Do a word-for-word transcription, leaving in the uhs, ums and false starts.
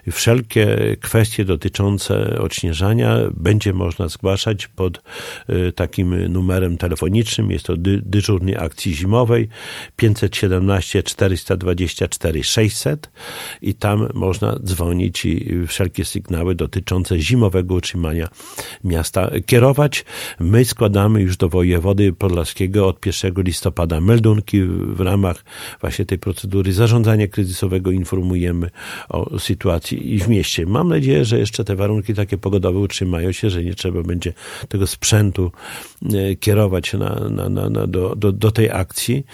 Wszelkie kwestie dotyczące odśnieżania będzie można zgłaszać pod takim numerem telefonicznym. Jest to dy, dyżurny akcji zimowej pięćset siedemnaście czterysta dwadzieścia cztery sześćset i tam można dzwonić i wszelkie sygnały dotyczące zimowego utrzymania miasta kierować. My składamy już do wojewody podlaskiego od pierwszego listopada meldunki w ramach właśnie tej procedury zarządzania kryzysowego. Informujemy o sytuacji i w mieście. Mam nadzieję, że jeszcze te warunki takie pogodowe utrzymają się, że nie trzeba będzie tego sprzętu kierować na, na, na, na, do, do, do tej akcji.